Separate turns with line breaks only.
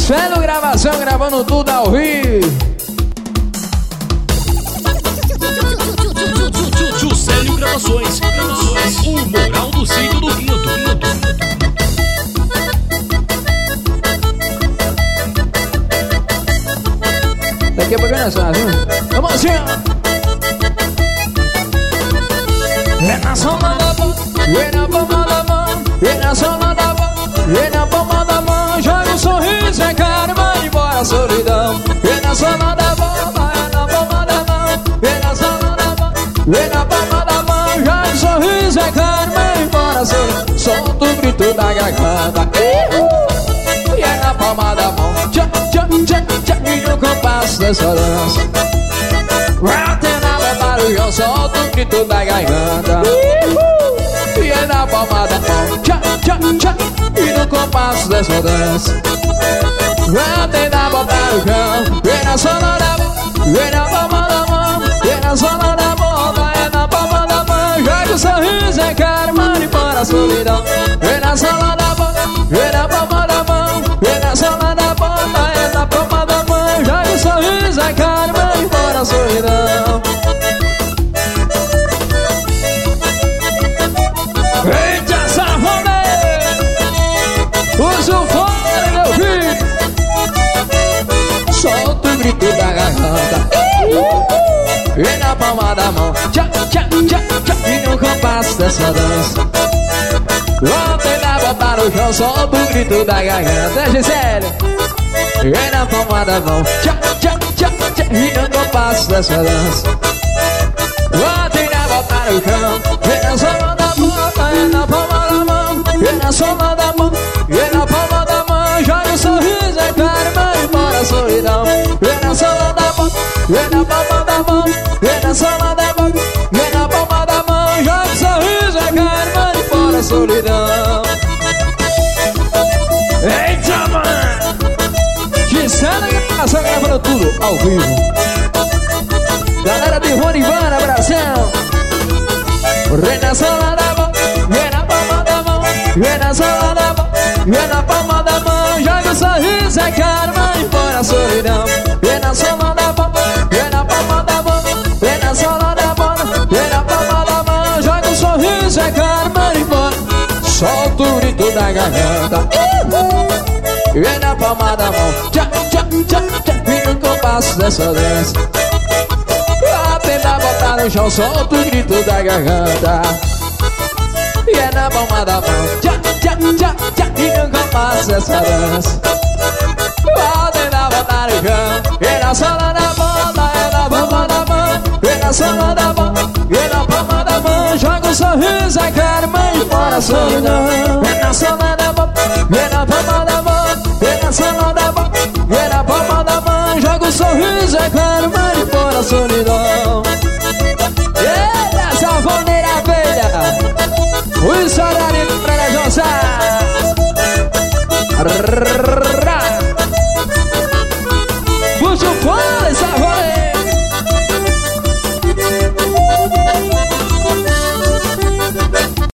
Gisele Gravação, gravando tudo ao vivo.
Gisele Gravações, o moral do sítio do Quinto.
Daqui a pouco nós vamos, viu? Vamos assim, ó. É na sola da mão, é na palma da mão, é na sola da mão, é na palma da mão. Joga um sorriso, é cara, manda embora a solidão. É na sola da bola, é na palma da mão, é na sola da mão, é na palma da mão. Joga um sorriso, é cara, manda embora a solidão. Solta o grito da garganta, e é na palma da mão. Tchá, tchá, tchá, tchá, e no compasso dessa dança. Até na barulho, solta o grito da garganta. E é na palma da mão, tchá, tchá, tchá, e no compasso dessa dança. Até na barulho, e na sola da mão, e na palma da mão, e na sola da bola, é na palma da mão. Joga o sorriso, é cara, manda embora a solidão. E na sola da bola, e na palma da mão, e na sola da bola, é na palma da mão. Joga o sorriso, é cara, manda embora a solidão. Eita, safone! Usa o fone, meu filho! Solta o grito da garganta. E na palma da mão, tchá, tchá, tchá, tchá, e no compasso dessa dança. Ontem na bota no chão, solta o grito da garganta. É, Gisele! E na palma da mão, tchá, tchá, tchá, tchá, e no compasso dessa dança. Ontem na bota no chão, e na sola da bota, e na palma da mão, e na sola da mão, e na palma da mão. Joga um sorriso, é cara, manda embora a solidão. E na sola da bota, e na palma da mão, e na sola da mão, e na palma da mão. Joga um sorriso, é cara, manda embora a solidão. Eita, mano! Gisele Gravação, gravando tudo ao vivo. Galera de Ronivana, abração. Rei na sola da mão, vem na palma da mão, vem na sola da mão, vem na palma da mão. Joga o sorriso, é cara, manda embora a solidão. Vem na sola da mão, vem na palma da mão, vem na sola da mão, vem na palma da mão. Joga o sorriso, é cara, manda embora. Solta o grito da garganta. Vem na palma da mão, tchá, tchá, tchá, tchá, e no compasso dessa dança. Tenta botar no chão, solta o grito da garganta. E é na palma da mão, tchá, tchá, tchá, tchá, e no compasso dessa dança. Tenta botar no chão, e na sola da bola, é na palma da mão, e na sola da bola, e na palma da mão. Joga um sorriso, é cara, manda embora a solidão. E na sola da bola, e na palma da mão, e na sola da bola, e na palma da mão. Joga um sorriso, é cara, manda embora a solidão.